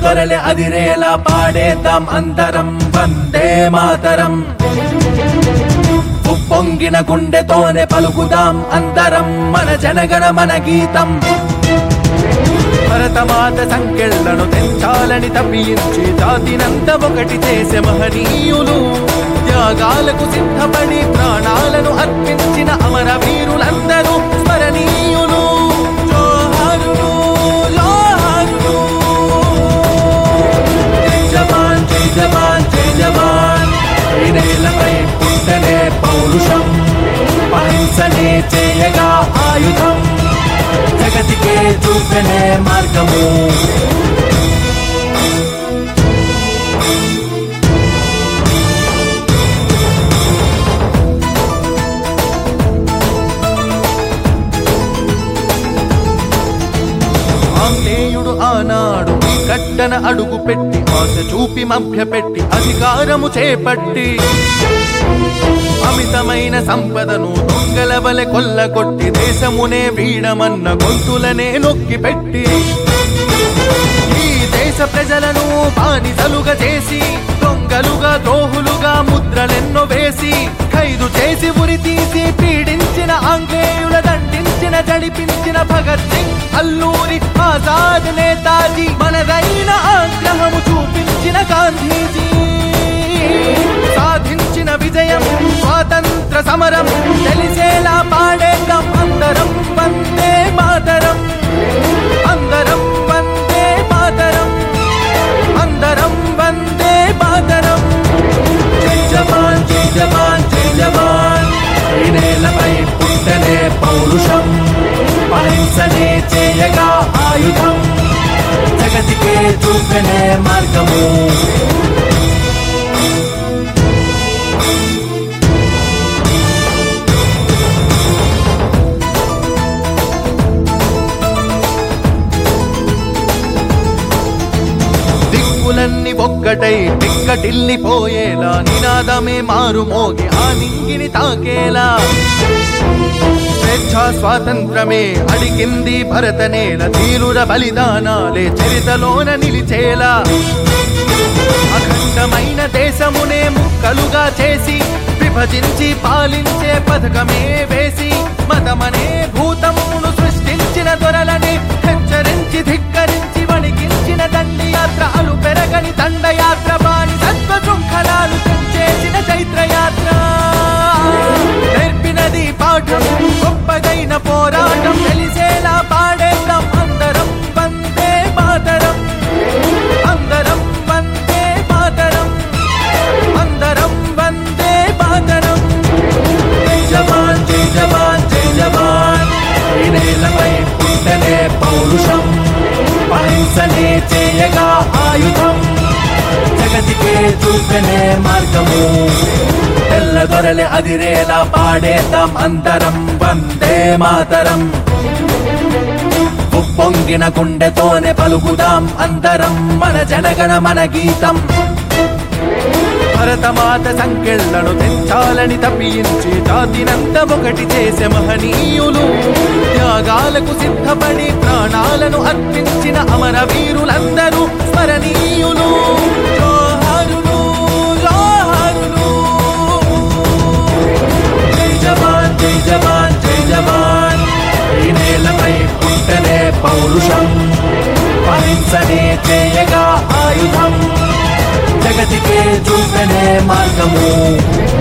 తెల్లదొరలే అదిరేలా పాడేద్దాం అందరం వందే మాతరం. ఉప్పొంగిన గుండెతోనే పలుకుదాం అందరం మన జనగణ మన గీతం. భరతమాత సంకెళ్లను తెంచాలని తప్పించి జాతినంత ఒకటి చేసే మహనీయులు. త్యాగాలకు సిద్ధపడి ప్రాణాలను అర్పించిన అమర వీరులందరూ స్మరణీయులు. జోహారులు జోహారులు. జై జవాన్ జై జవాన్ జై జవాన్. ఈ నేలపై పుట్టనే పౌరుషం, అహింసనే చేయగా ఆయుధం, జగతికే చూపెనే మార్గము. ఆంగ్లేయుడు ఆనాడు ఈ గడ్డన అడుగు పెట్టి ఆశ చూపి మభ్యపెట్టి అధికారము చేపట్టి అమితమైన సంపదను దొంగల వలె కొల్లగొట్టి దేశమునే వీడమన్న గొంతులనే నొక్కి పెట్టి ఈ దేశ ప్రజలను బానిసలుగా చేసి దొంగలుగా ద్రోహులుగా ముద్రలెన్నో వేసి ఖైదు చేసి ఉరి తీసి పీడించిన ఆంగ్లేయుల దండించిన జడిపించిన భగత్ సింగ్, అల్లూరి, ఆజాద్, నేతాజీ, మనదైన ఆగ్రహము చూపించిన గాంధీజీ. సాధించిన విజయం స్వాతంత్ర సమరం తెలిసేలా పాడేద్దాం అందరం వందే మాతరం. అందరం వందే మాతరం. అందరం వందే మాతరం. జై జవాన్ జై జవాన్ జై జవాన్. ఈ నేలపై పుట్టనే పౌరుషం, అహింసనే చేయగా ఆయుధం, జగతికే చూపెనే మార్గము. దిక్కులన్నీ ఒక్కటై పిక్కటిల్లిపోయేలా నినాదమే మారు మోగి ఆ నింగిని తాకేలా స్వేచ్ఛా స్వాతంత్రమే అడిగింది భరతనేల. ధీరుల బలిదానాలే చరితలోన నిలిచేలా అఖండమైన దేశమునే ముక్కలుగా చేసి విభజించి పాలించే పథకమే వేసి మతమనే భూతమును సృష్టించిన దొరలని హెచ్చరించి ధిక్కరించి వణికించిన దండయాత్రలు పెరగని దండయాత్ర బాని సత్వ శృంఖలాలు చేసిన చైత్రయాత్ర నేర్పినది పాఠం గొప్పదైన పోరాటం తెలిసేలా పాడేద్దాం అందరం వందే మాతరం. అందరం వందే మాతరం. అందరం వందే మాతరం. జై జవాన్ జై జవాన్ జై జవాన్. ఈ నేలపై పుట్టనే పౌరుషం, అహింసనే చేయగా ఆయుధం, జగతికే చూపెనే మార్గము. తెల్లదొరలే అదిరేలా పాడేద్దాం అందరం వందే మాతరం. ఉప్పొంగిన గుండెతోనే పలుకుదాం అందరం మన జనగణ మన గీతం. భరతమాత సంకెళ్లను తెంచాలని తప్పించి జాతినంత ఒకటి చేసే మహనీయులు. త్యాగాలకు సిద్ధపడి ప్రాణాలను అర్పించిన అమర వీరులందరూ స్మరణీయులు. జోహారులు జోహారులు. జై జవాన్ జై జవాన్ జై జవాన్. ఈ నేలపై పుట్టనే పౌరుషం, అహింసనే చేయగా ఆయుధం, జగతికే చూపెనే మార్గము.